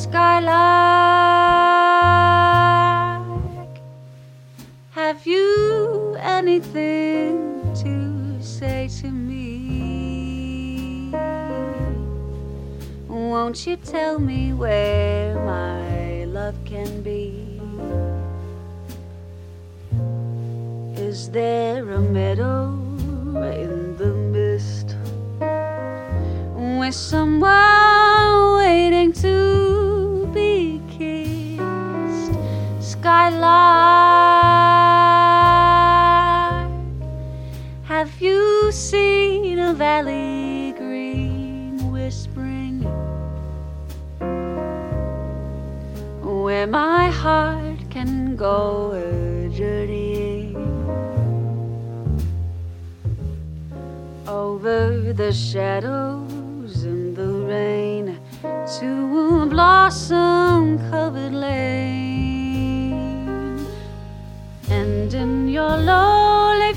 skylark, have you anything to say to me? Won't you tell me where my love can be? Is there a meadow in the mist with someone waiting to be kissed? Skylark, have you seen a valley green whispering where my heart can go a journeying over the shadows and the rain to a blossom-covered lane? And in your lonely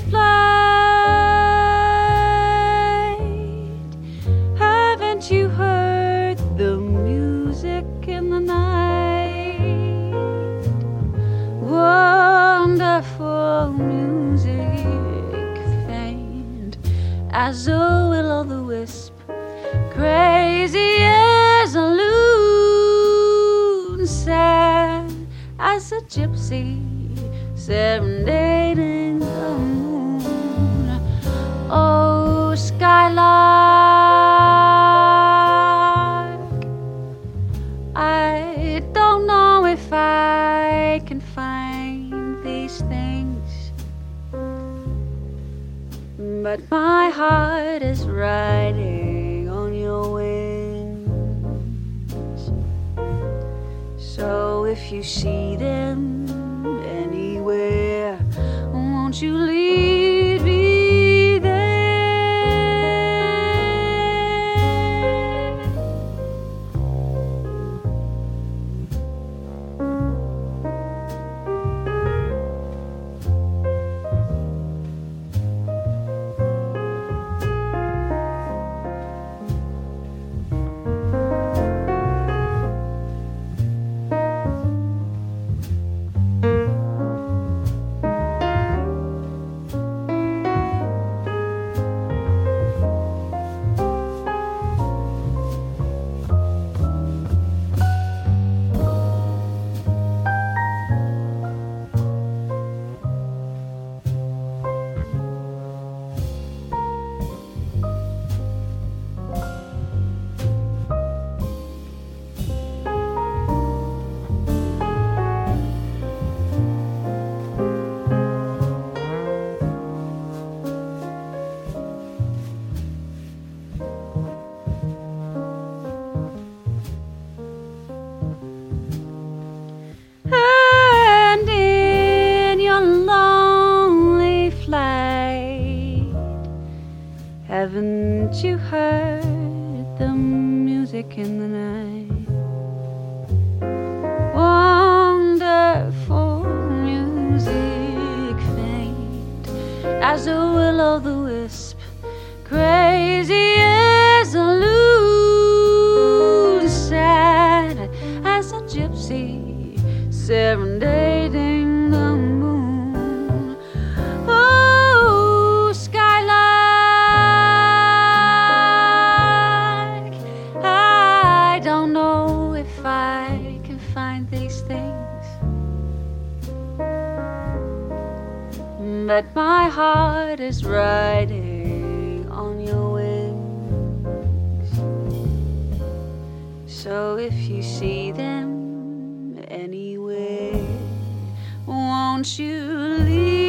flight, haven't you heard the music in the night? Wonderful music, faint as a will-o'-the-wisp, crazy as a loon, sad as a gypsy serenading the moon. Oh, skylark, I don't know if I can find these things, but my heart is riding on your wings. So if you see them anywhere, won't you lead me there? And in your lonely flight, haven't you heard the music in the night? Wonderful music, faint as a will-o'-the-wisp, crazy as a loon, sad as a gypsy serenading the moon. Oh, skylark, I don't know if I can find these things, but my heart is riding on your wings. So if you see them anywhere, won't you leave?